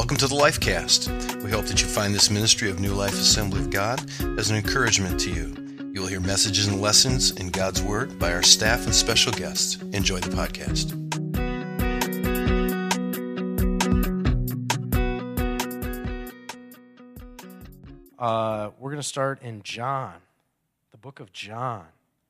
Welcome to the Lifecast. We hope that you find this ministry of New Life Assembly of God as an encouragement to you. You will hear messages and lessons in God's Word by our staff and special guests. Enjoy the podcast. We're going to start in John, the book of John,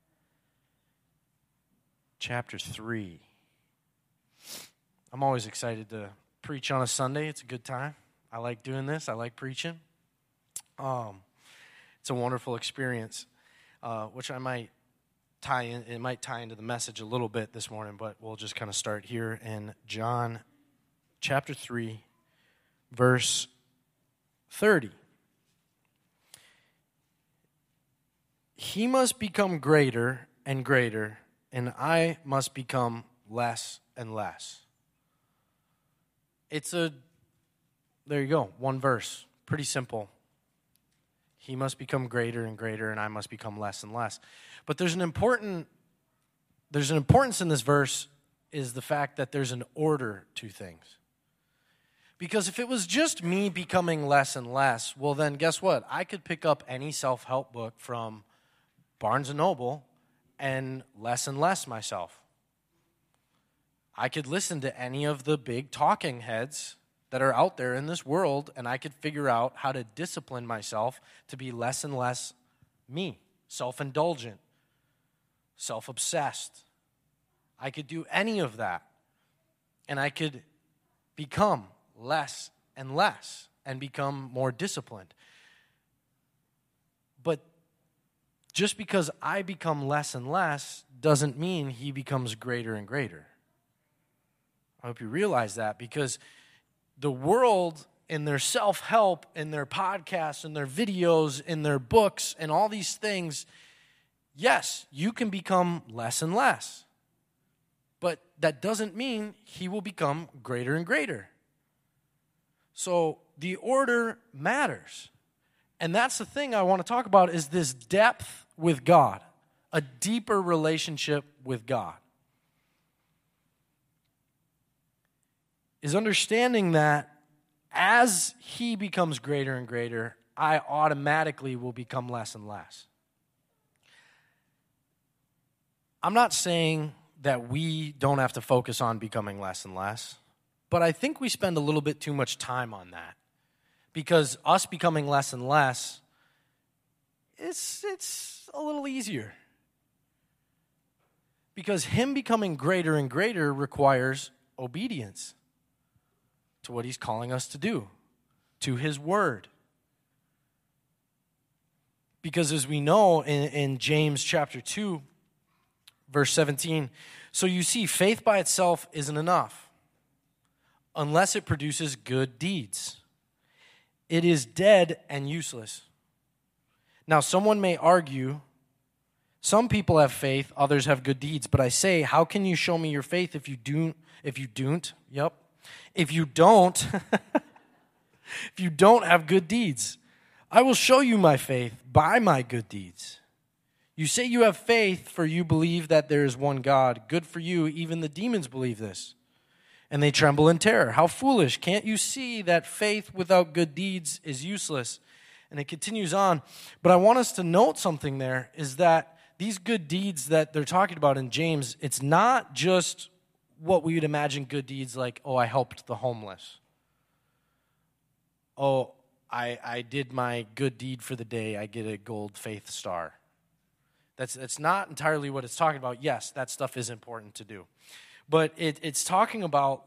chapter 3. I'm always excited to preach on a Sunday. It's a good time. I like doing this. I like preaching. It's a wonderful experience, which I might tie in. It might tie into the message a little bit this morning, but we'll just kind of start here in John chapter 3, verse 30. He must become greater and greater, and I must become less and less. There you go, one verse, pretty simple. He must become greater and greater, and I must become less and less. But there's an importance in this verse, is the fact that there's an order to things. Because if it was just me becoming less and less, well then guess what? I could pick up any self-help book from Barnes & Noble and less myself. I could listen to any of the big talking heads that are out there in this world, and I could figure out how to discipline myself to be less and less me, self-indulgent, self-obsessed. I could do any of that, and I could become less and become more disciplined. But just because I become less and less doesn't mean he becomes greater and greater. I hope you realize that, because the world in their self-help, in their podcasts, in their videos, in their books, and all these things, yes, you can become less and less. But that doesn't mean he will become greater and greater. So the order matters. And that's the thing I want to talk about, is this depth with God, a deeper relationship with God. Is understanding that as he becomes greater and greater, I automatically will become less and less. I'm not saying that we don't have to focus on becoming less and less, but I think we spend a little bit too much time on that. Because us becoming less and less, it's a little easier. Because him becoming greater and greater requires obedience to what he's calling us to do, to his word. Because as we know in James chapter 2, verse 17, so you see, faith by itself isn't enough unless it produces good deeds. It is dead and useless. Now, someone may argue, some people have faith, others have good deeds. But I say, how can you show me your faith if you don't? If you don't have good deeds? I will show you my faith by my good deeds. You say you have faith, for you believe that there is one God. Good for you, even the demons believe this, and they tremble in terror. How foolish. Can't you see that faith without good deeds is useless? And it continues on. But I want us to note something there, is that these good deeds that they're talking about in James, it's not just what we would imagine good deeds like, oh, I helped the homeless. Oh, I did my good deed for the day. I get a gold faith star. That's not entirely what it's talking about. Yes, that stuff is important to do. But it's talking about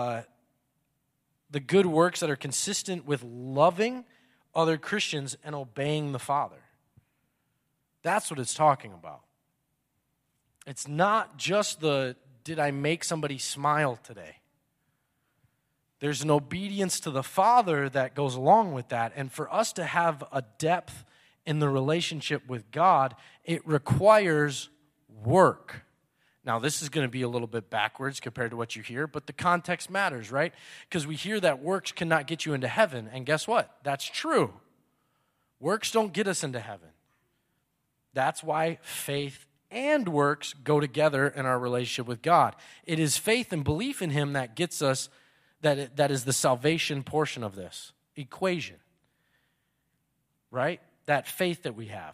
the good works that are consistent with loving other Christians and obeying the Father. That's what it's talking about. It's not just did I make somebody smile today? There's an obedience to the Father that goes along with that. And for us to have a depth in the relationship with God, it requires work. Now, this is going to be a little bit backwards compared to what you hear, but the context matters, right? Because we hear that works cannot get you into heaven, and guess what? That's true. Works don't get us into heaven. That's why faith and works go together in our relationship with God. It is faith and belief in Him that gets us that is the salvation portion of this equation, right? That faith that we have.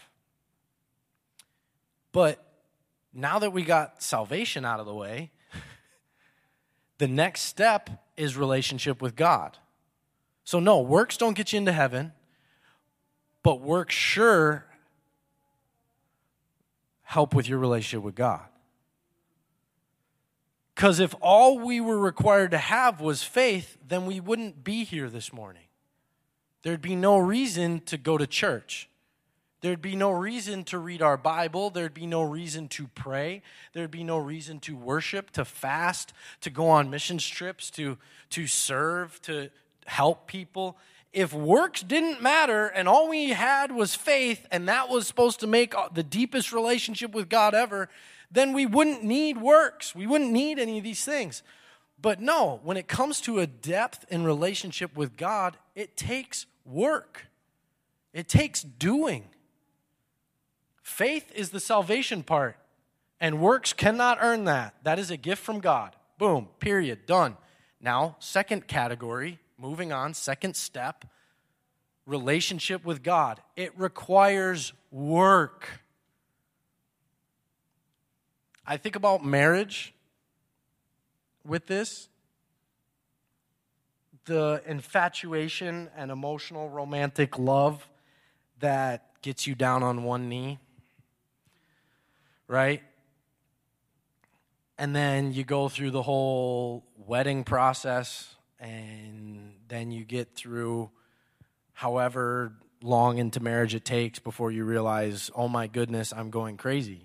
But now that we got salvation out of the way, the next step is relationship with God. So no, works don't get you into heaven, but works sure help with your relationship with God. Because if all we were required to have was faith, then we wouldn't be here this morning. There'd be no reason to go to church. There'd be no reason to read our Bible. There'd be no reason to pray. There'd be no reason to worship, to fast, to go on mission trips, to serve, to help people. If works didn't matter and all we had was faith and that was supposed to make the deepest relationship with God ever, then we wouldn't need works. We wouldn't need any of these things. But no, when it comes to a depth in relationship with God, it takes work. It takes doing. Faith is the salvation part, and works cannot earn that. That is a gift from God. Boom, period, done. Now, second category, moving on, second step, relationship with God. It requires work. I think about marriage with this. The infatuation and emotional romantic love that gets you down on one knee, right? And then you go through the whole wedding process, and then you get through however long into marriage it takes before you realize, oh my goodness, I'm going crazy.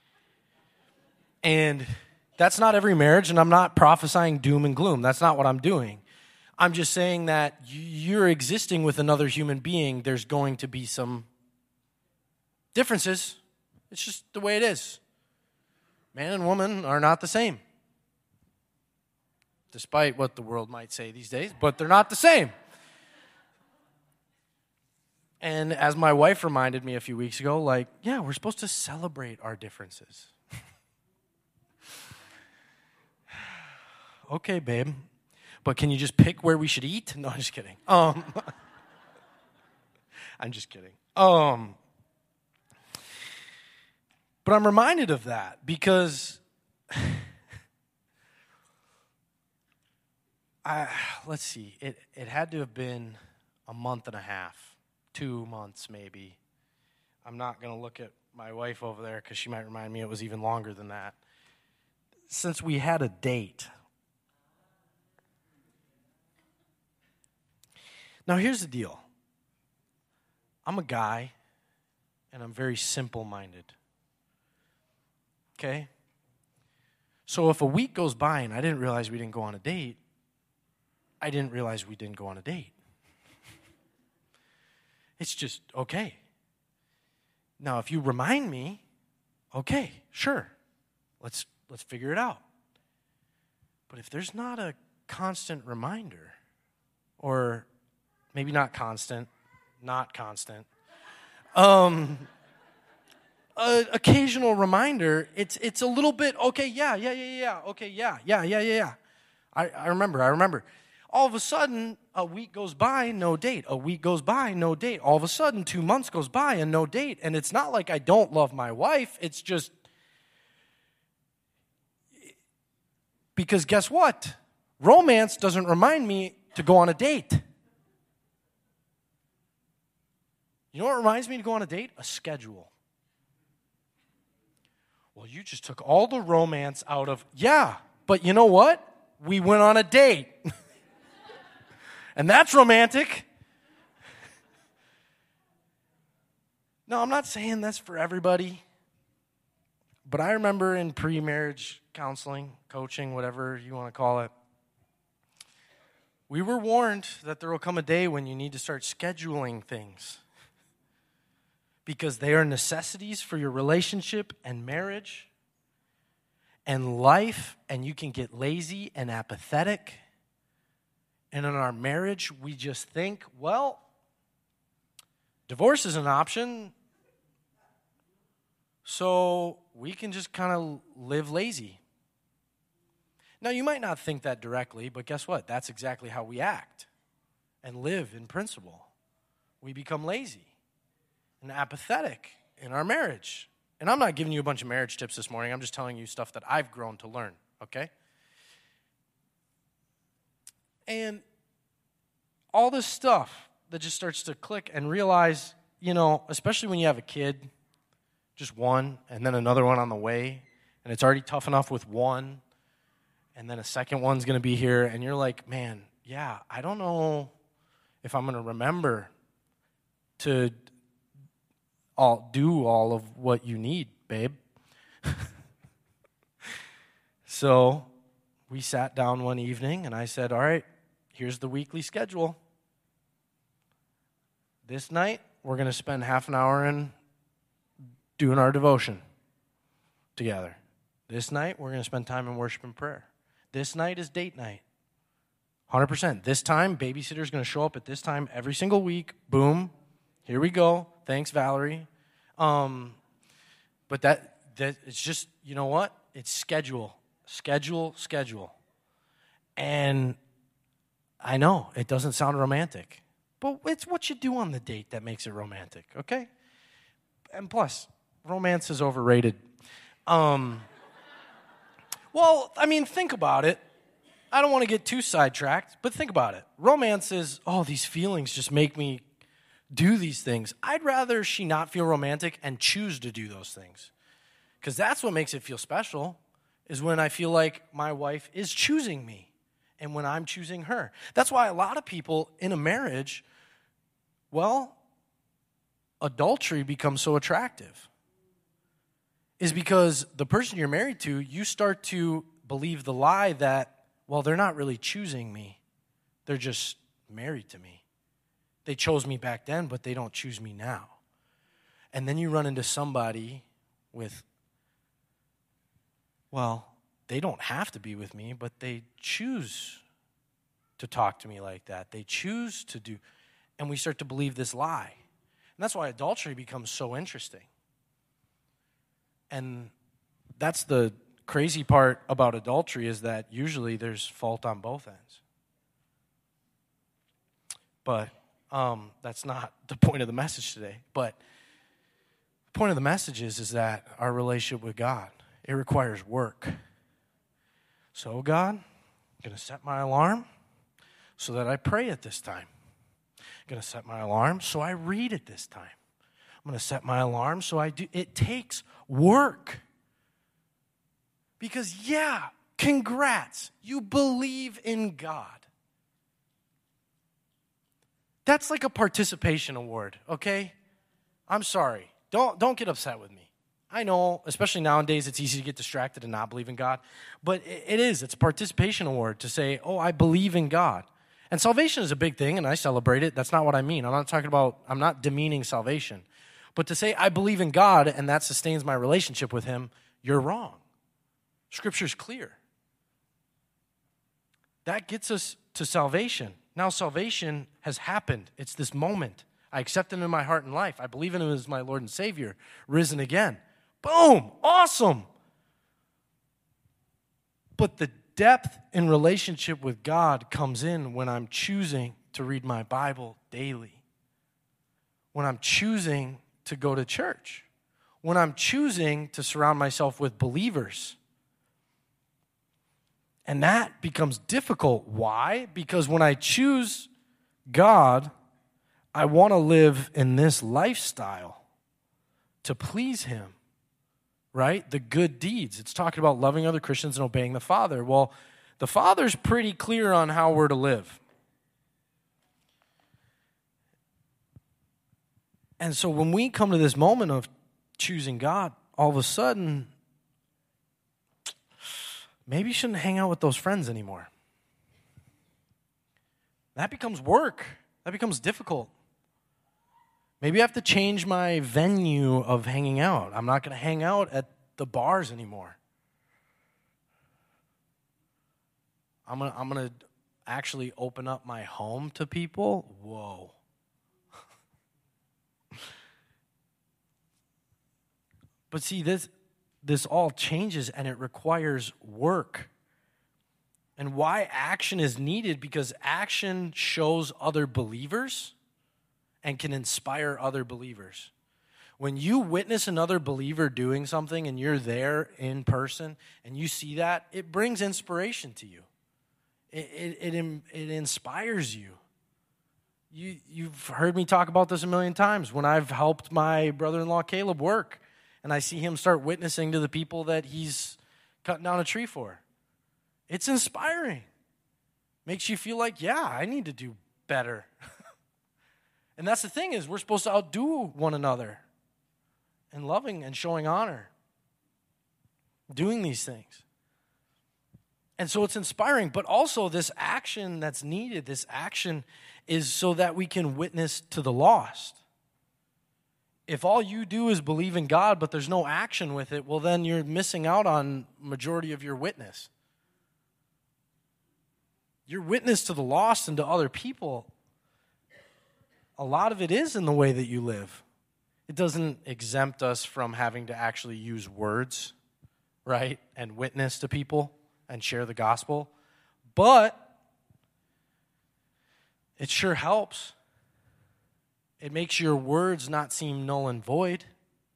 And that's not every marriage, and I'm not prophesying doom and gloom. That's not what I'm doing. I'm just saying that you're existing with another human being. There's going to be some differences. It's just the way it is. Man and woman are not the same, despite what the world might say these days, but they're not the same. And as my wife reminded me a few weeks ago, we're supposed to celebrate our differences. Okay, babe, but can you just pick where we should eat? No, I'm just kidding. I'm just kidding. But I'm reminded of that because let's see, it had to have been a month and a half, 2 months maybe. I'm not going to look at my wife over there because she might remind me it was even longer than that. Since we had a date. Now, here's the deal. I'm a guy, and I'm very simple-minded. Okay? So if a week goes by and I didn't realize we didn't go on a date, I didn't realize we didn't go on a date. It's just, okay. Now, if you remind me, okay, sure. Let's figure it out. But if there's not a constant reminder, or maybe not constant, occasional reminder, it's a little bit, okay, yeah, okay, yeah. I remember. All of a sudden, a week goes by, no date. A week goes by, no date. All of a sudden, 2 months goes by and no date. And it's not like I don't love my wife. It's just, because guess what? Romance doesn't remind me to go on a date. You know what reminds me to go on a date? A schedule. Well, you just took all the romance out of, yeah, but you know what? We went on a date. And that's romantic. No, I'm not saying that's for everybody. But I remember in pre-marriage counseling, coaching, whatever you want to call it, we were warned that there will come a day when you need to start scheduling things. Because they are necessities for your relationship and marriage and life, and you can get lazy and apathetic. And in our marriage, we just think, well, divorce is an option, so we can just kind of live lazy. Now, you might not think that directly, but guess what? That's exactly how we act and live in principle. We become lazy and apathetic in our marriage. And I'm not giving you a bunch of marriage tips this morning. I'm just telling you stuff that I've grown to learn, okay? And all this stuff that just starts to click and realize, especially when you have a kid, just one, and then another one on the way, and it's already tough enough with one, and then a second one's going to be here, and you're like, man, yeah, I don't know if I'm going to remember to do all of what you need, babe. So we sat down one evening, and I said, all right, here's the weekly schedule. This night, we're going to spend half an hour in doing our devotion together. This night, we're going to spend time in worship and prayer. This night is date night. 100%. This time, babysitter's going to show up at this time every single week. Boom. Here we go. Thanks, Valerie. But that it's just, you know what? It's schedule. And I know it doesn't sound romantic, but it's what you do on the date that makes it romantic, okay? And plus, romance is overrated. Well, I mean, think about it. I don't want to get too sidetracked, but think about it. Romance is, these feelings just make me do these things. I'd rather she not feel romantic and choose to do those things. Because that's what makes it feel special, is when I feel like my wife is choosing me and when I'm choosing her. That's why a lot of people in a marriage, adultery becomes so attractive. Is because the person you're married to, you start to believe the lie that, they're not really choosing me. They're just married to me. They chose me back then, but they don't choose me now. And then you run into somebody with, they don't have to be with me, but they choose to talk to me like that. They choose to do, and we start to believe this lie. And that's why adultery becomes so interesting. And that's the crazy part about adultery, is that usually there's fault on both ends. But that's not the point of the message today. But the point of the message is that our relationship with God, it requires work. So God, I'm going to set my alarm so that I pray at this time. I'm going to set my alarm so I read at this time. I'm going to set my alarm so I do. It takes work. Because, congrats, you believe in God. That's like a participation award, okay? I'm sorry. Don't get upset with me. I know, especially nowadays, it's easy to get distracted and not believe in God. But it is. It's a participation award to say, I believe in God. And salvation is a big thing, and I celebrate it. That's not what I mean. I'm not demeaning salvation. But to say, I believe in God, and that sustains my relationship with Him, you're wrong. Scripture's clear. That gets us to salvation. Now salvation has happened. It's this moment. I accept Him in my heart and life. I believe in Him as my Lord and Savior, risen again. Boom! Awesome! But the depth in relationship with God comes in when I'm choosing to read my Bible daily. When I'm choosing to go to church. When I'm choosing to surround myself with believers. And that becomes difficult. Why? Because when I choose God, I want to live in this lifestyle to please Him, right? The good deeds. It's talking about loving other Christians and obeying the Father. Well, the Father's pretty clear on how we're to live. And so when we come to this moment of choosing God, all of a sudden, maybe you shouldn't hang out with those friends anymore. That becomes work. That becomes difficult. Maybe I have to change my venue of hanging out. I'm not going to hang out at the bars anymore. I'm going to actually open up my home to people. Whoa. But see, this all changes, and it requires work. And why action is needed, because action shows other believers and can inspire other believers. When you witness another believer doing something and you're there in person and you see that, it brings inspiration to you. It inspires you. You've heard me talk about this a million times. When I've helped my brother-in-law Caleb work and I see him start witnessing to the people that he's cutting down a tree for, it's inspiring. Makes you feel like, yeah, I need to do better. And that's the thing, is we're supposed to outdo one another in loving and showing honor, doing these things. And so it's inspiring, but also this action that's needed, this action is so that we can witness to the lost. If all you do is believe in God, but there's no action with it, well, then you're missing out on majority of your witness. Your witness to the lost and to other people, a lot of it is in the way that you live. It doesn't exempt us from having to actually use words, right, and witness to people and share the gospel. But it sure helps. It makes your words not seem null and void.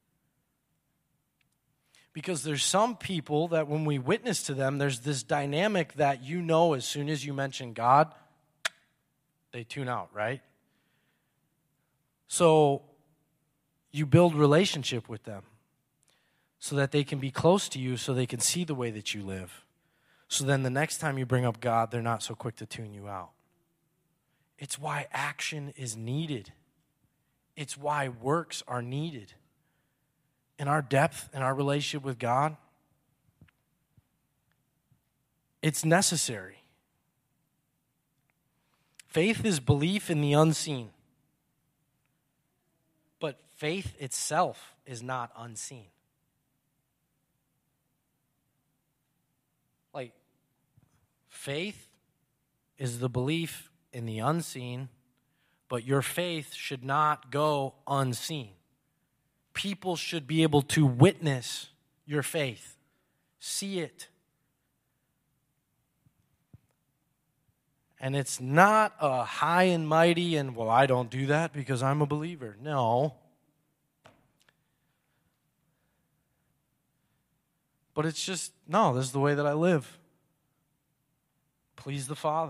Because there's some people that when we witness to them, there's this dynamic that as soon as you mention God, they tune out, right? So you build relationship with them so that they can be close to you, so they can see the way that you live. So then the next time you bring up God, they're not so quick to tune you out. It's why action is needed. It's why works are needed. In our depth, in our relationship with God, it's necessary. Faith is belief in the unseen. But faith itself is not unseen. Like, faith is the belief in the unseen, but your faith should not go unseen. People should be able to witness your faith, see it. And it's not a high and mighty and, well, I don't do that because I'm a believer. No. But it's just, no, this is the way that I live. Please the Father.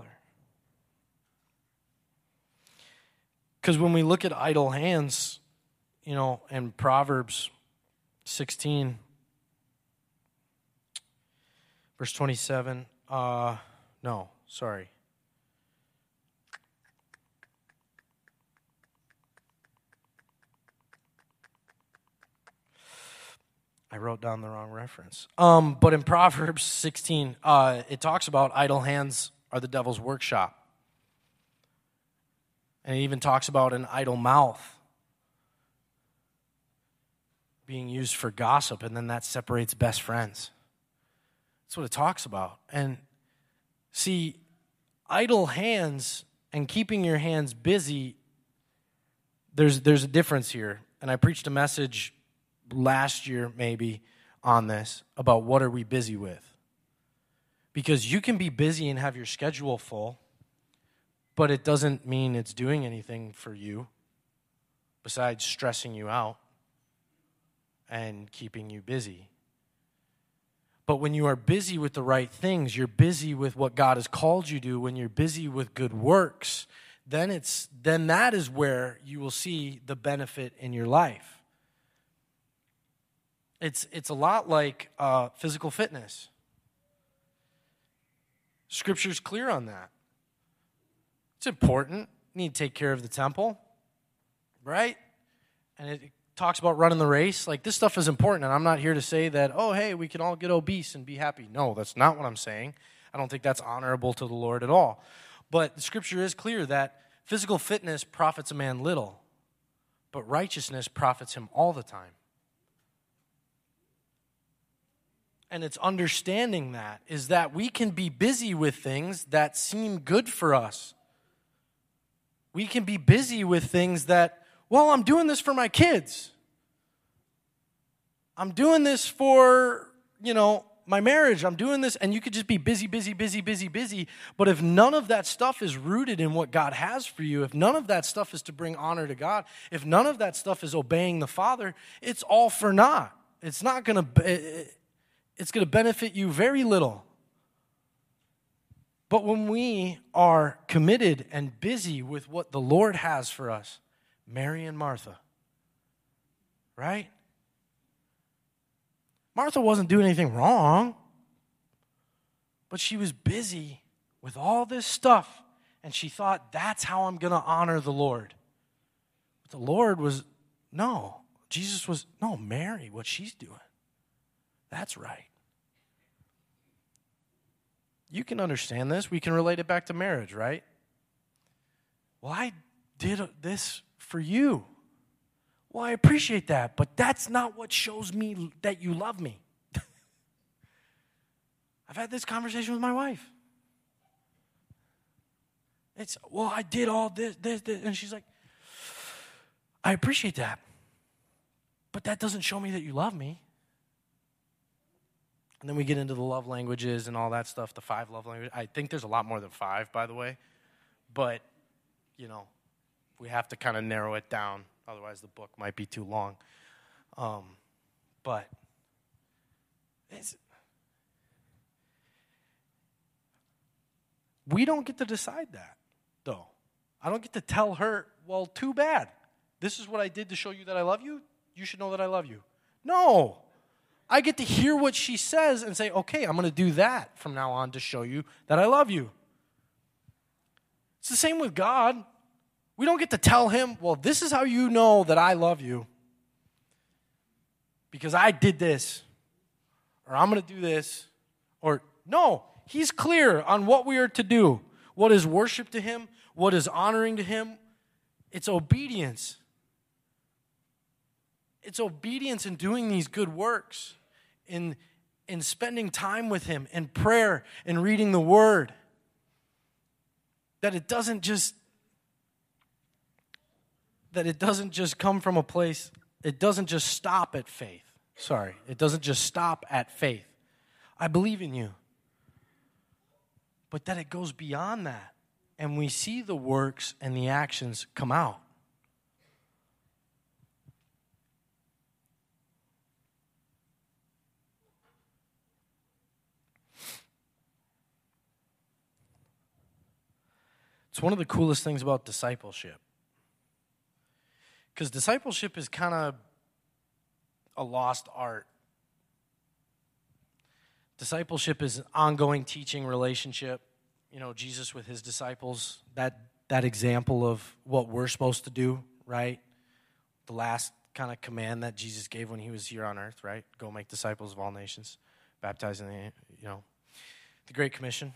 Because when we look at idle hands, in Proverbs 16, verse 27, I wrote down the wrong reference. But in Proverbs 16, it talks about idle hands are the devil's workshop. And it even talks about an idle mouth being used for gossip, and then that separates best friends. That's what it talks about. And see, idle hands and keeping your hands busy, there's a difference here. And I preached a message last year maybe on this about what are we busy with. Because you can be busy and have your schedule full, but it doesn't mean it's doing anything for you besides stressing you out and keeping you busy. But when you are busy with the right things, you're busy with what God has called you to, when you're busy with good works, then that is where you will see the benefit in your life. It's a lot like physical fitness. Scripture's clear on that. It's important. You need to take care of the temple, right? And it talks about running the race. Like, this stuff is important, and I'm not here to say that, oh, hey, we can all get obese and be happy. No, that's not what I'm saying. I don't think that's honorable to the Lord at all. But the Scripture is clear that physical fitness profits a man little, but righteousness profits him all the time. And it's understanding that is that we can be busy with things that seem good for us. We can be busy with things that, well, I'm doing this for my kids. I'm doing this for, my marriage, I'm doing this, and you could just be busy, busy, busy, busy, busy. But if none of that stuff is rooted in what God has for you, if none of that stuff is to bring honor to God, if none of that stuff is obeying the Father, it's all for naught. It's not going to, it's going to benefit you very little. But when we are committed and busy with what the Lord has for us, Mary and Martha, right? Martha wasn't doing anything wrong, but she was busy with all this stuff, and she thought, that's how I'm going to honor the Lord. But the Lord was, no. Jesus was, no, Mary, what she's doing, that's right. You can understand this. We can relate it back to marriage, right? Well, I did this for you. Well, I appreciate that, but that's not what shows me that you love me. I've had this conversation with my wife. It's, well, I did all this, and she's like, I appreciate that, but that doesn't show me that you love me. And then we get into the love languages and all that stuff, the 5 love languages. I think there's a lot more than 5, by the way, but, we have to kind of narrow it down. Otherwise, the book might be too long. But we don't get to decide that, though. I don't get to tell her, well, too bad. This is what I did to show you that I love you. You should know that I love you. No. I get to hear what she says and say, okay, I'm going to do that from now on to show you that I love you. It's the same with God. We don't get to tell him, well, this is how you know that I love you. Because I did this. Or I'm going to do this. Or, no, he's clear on what we are to do. What is worship to him? What is honoring to him? It's obedience. It's obedience in doing these good works. In spending time with him, in prayer, in reading the word. That it doesn't just come from a place, it doesn't just stop at faith. Sorry, it doesn't just stop at faith. I believe in you. But that it goes beyond that. And we see the works and the actions come out. It's one of the coolest things about discipleship. Because discipleship is kind of a lost art. Discipleship is an ongoing teaching relationship. Jesus with his disciples, that example of what we're supposed to do, right? The last kind of command that Jesus gave when he was here on earth, right? Go make disciples of all nations, baptizing the Great Commission.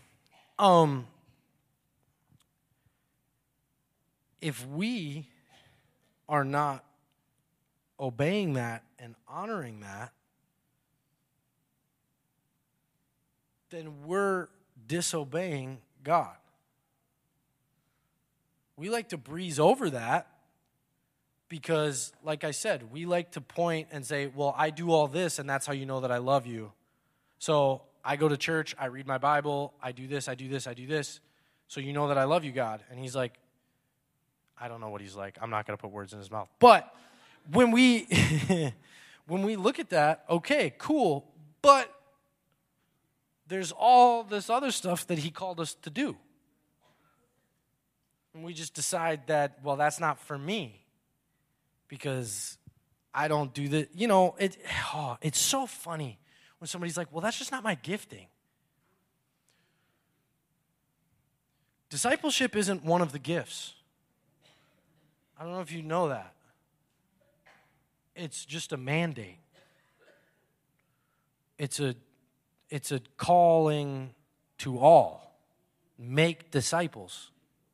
If we are not obeying that and honoring that, then we're disobeying God. We like to breeze over that because, like I said, we like to point and say, well, I do all this, and that's how you know that I love you. So I go to church, I read my Bible, I do this, I do this, I do this, so you know that I love you, God. And he's like, I don't know what he's like. I'm not going to put words in his mouth. But when we look at that, okay, cool. But there's all this other stuff that he called us to do. And we just decide that, well, that's not for me because I don't do that. It's so funny when somebody's like, well, that's just not my gifting. Discipleship isn't one of the gifts. I don't know if you know that. It's just a mandate. It's a calling to all. Make disciples.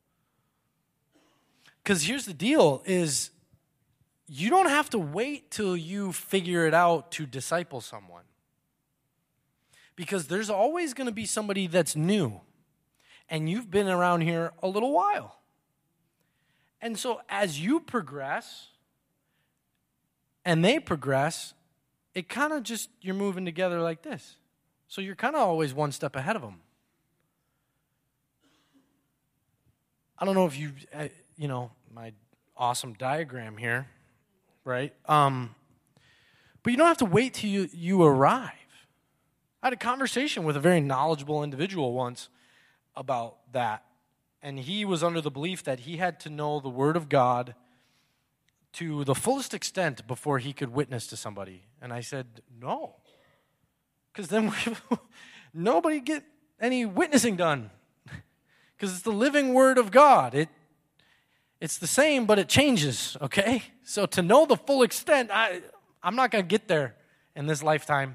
Because here's the deal is you don't have to wait till you figure it out to disciple someone. Because there's always going to be somebody that's new. And you've been around here a little while. And so as you progress and they progress, it kind of just, you're moving together like this. So you're kind of always one step ahead of them. I don't know if my awesome diagram here, right? But you don't have to wait till you arrive. I had a conversation with a very knowledgeable individual once about that. And he was under the belief that he had to know the Word of God to the fullest extent before he could witness to somebody. And I said, no. Because then nobody get any witnessing done. Because it's the living Word of God. It's the same, but it changes, okay? So to know the full extent, I'm not going to get there in this lifetime.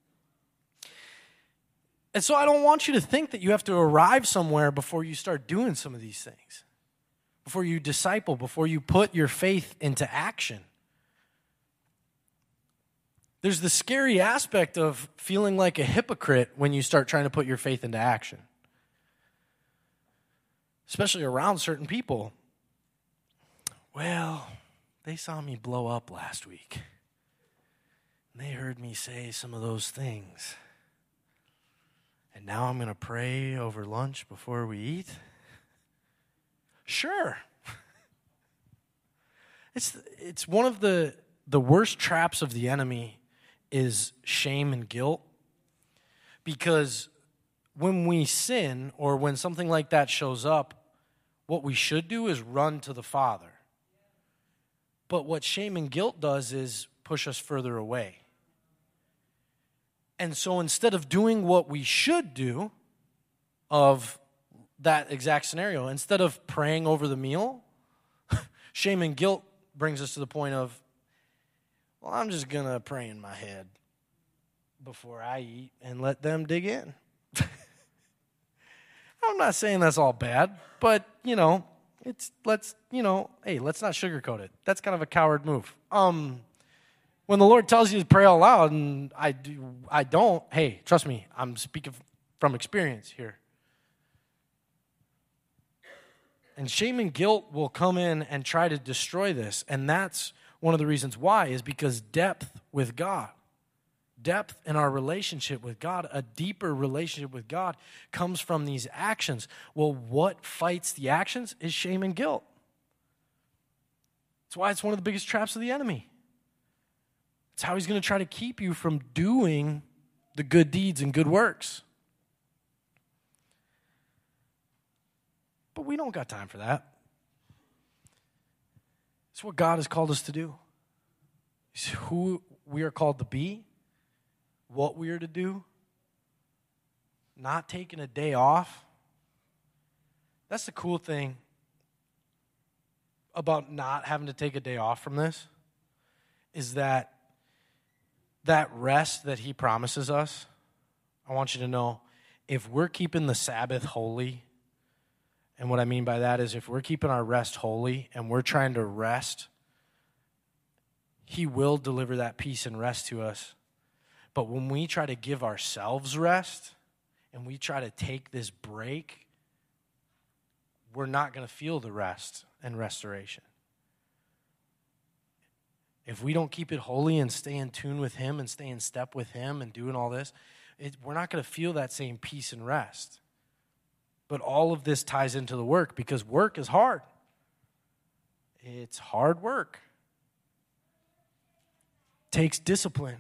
And so I don't want you to think that you have to arrive somewhere before you start doing some of these things, before you disciple, before you put your faith into action. There's the scary aspect of feeling like a hypocrite when you start trying to put your faith into action, especially around certain people. Well, they saw me blow up last week. And they heard me say some of those things. And now I'm going to pray over lunch before we eat? Sure. It's one of the worst traps of the enemy is shame and guilt. Because when we sin or when something like that shows up, what we should do is run to the Father. But what shame and guilt does is push us further away. And so instead of doing what we should do of that exact scenario, instead of praying over the meal, shame and guilt brings us to the point of, well, I'm just going to pray in my head before I eat and let them dig in. I'm not saying that's all bad, but, let's not sugarcoat it. That's kind of a coward move. When the Lord tells you to pray out loud and I don't, hey, trust me, I'm speaking from experience here. And shame and guilt will come in and try to destroy this. And that's one of the reasons why, is because depth with God, depth in our relationship with God, a deeper relationship with God comes from these actions. Well, what fights the actions is shame and guilt. That's why it's one of the biggest traps of the enemy. It's how he's going to try to keep you from doing the good deeds and good works. But we don't got time for that. It's what God has called us to do. It's who we are called to be, what we are to do, not taking a day off. That's the cool thing about not having to take a day off from this, is that rest that he promises us, I want you to know, if we're keeping the Sabbath holy, and what I mean by that is if we're keeping our rest holy and we're trying to rest, he will deliver that peace and rest to us. But when we try to give ourselves rest and we try to take this break, we're not going to feel the rest and restoration. If we don't keep it holy and stay in tune with him and stay in step with him and doing all this, we're not going to feel that same peace and rest. But all of this ties into the work, because work is hard. It's hard work. It takes discipline.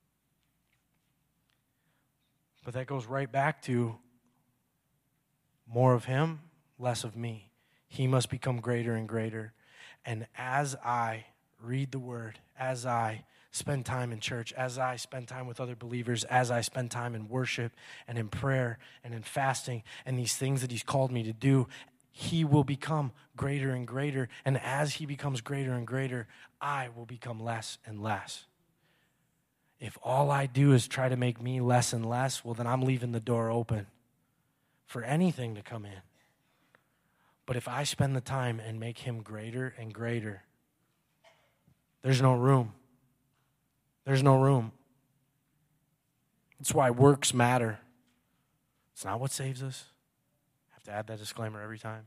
But that goes right back to more of him, less of me. He must become greater and greater. And as I read the word, as I spend time in church, as I spend time with other believers, as I spend time in worship and in prayer and in fasting and these things that he's called me to do, he will become greater and greater. And as he becomes greater and greater, I will become less and less. If all I do is try to make me less and less, well, then I'm leaving the door open for anything to come in. But if I spend the time and make him greater and greater, there's no room. There's no room. That's why works matter. It's not what saves us. I have to add that disclaimer every time.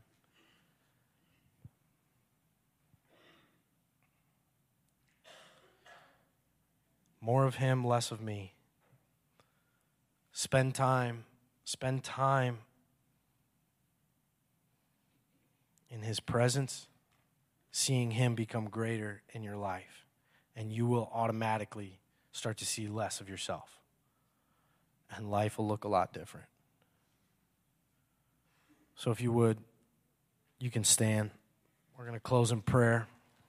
More of him, less of me. Spend time in His presence, seeing Him become greater in your life, and you will automatically start to see less of yourself, and life will look a lot different. So if you would, you can stand. We're going to close in prayer.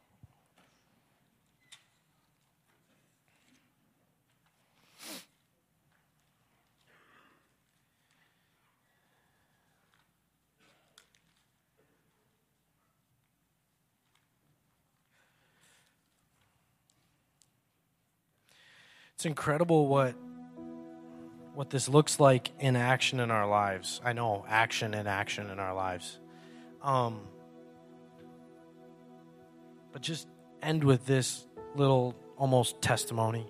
It's incredible what this looks like in action in our lives. I know, action in our lives. But just end with this little almost testimony.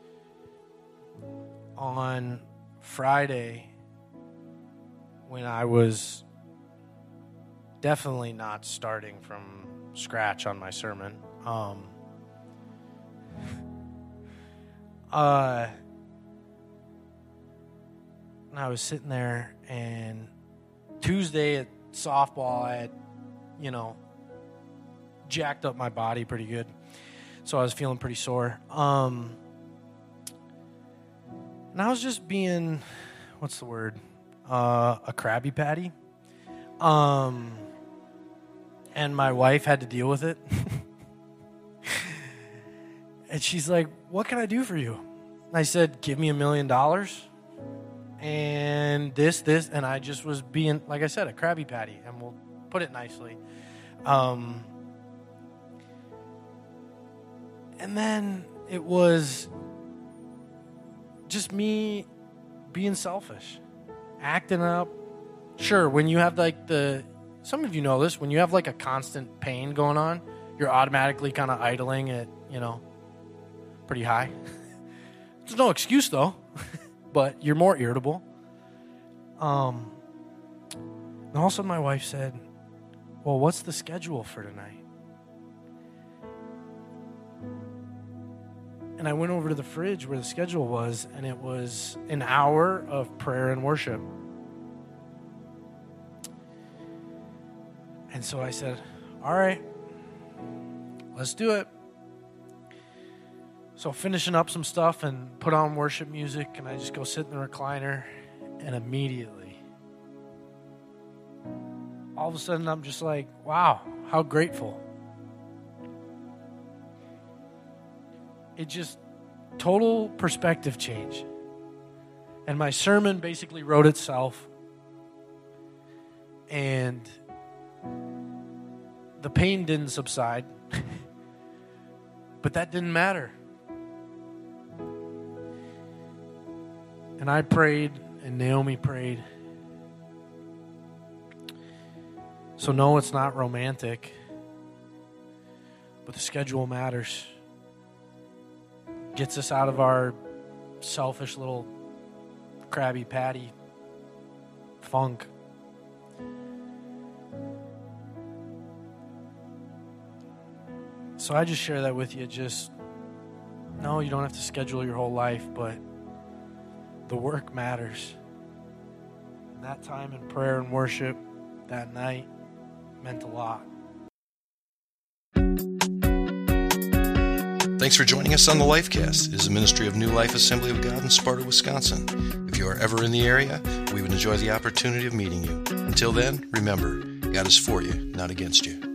On Friday, when I was definitely not starting from scratch on my sermon, and I was sitting there, and Tuesday at softball, I had, jacked up my body pretty good. So I was feeling pretty sore. And I was just being, what's the word? A Krabby Patty. And my wife had to deal with it. And she's like, "What can I do for you?" And I said, "Give me $1 million. And this, and I just was being, like I said, a Krabby Patty, and we'll put it nicely. And then it was just me being selfish, acting up. Sure, when you have some of you know this, when you have like a constant pain going on, you're automatically kind of idling at, pretty high. There's no excuse though. But you're more irritable. And all of a sudden my wife said, "Well, what's the schedule for tonight?" And I went over to the fridge where the schedule was, and it was an hour of prayer and worship. And so I said, "All right, let's do it." So finishing up some stuff and put on worship music, and I just go sit in the recliner, and immediately, all of a sudden I'm just like, wow, how grateful. It just, total perspective change. And my sermon basically wrote itself, and the pain didn't subside, but that didn't matter. And I prayed, and Naomi prayed. So no, it's not romantic, but the schedule matters. Gets us out of our selfish little Krabby Patty funk. So I just share that with you. No, you don't have to schedule your whole life, but the work matters. And that time in prayer and worship that night meant a lot. Thanks for joining us on the Lifecast. It is a ministry of New Life Assembly of God in Sparta, Wisconsin. If you are ever in the area, we would enjoy the opportunity of meeting you. Until then, remember, God is for you, not against you.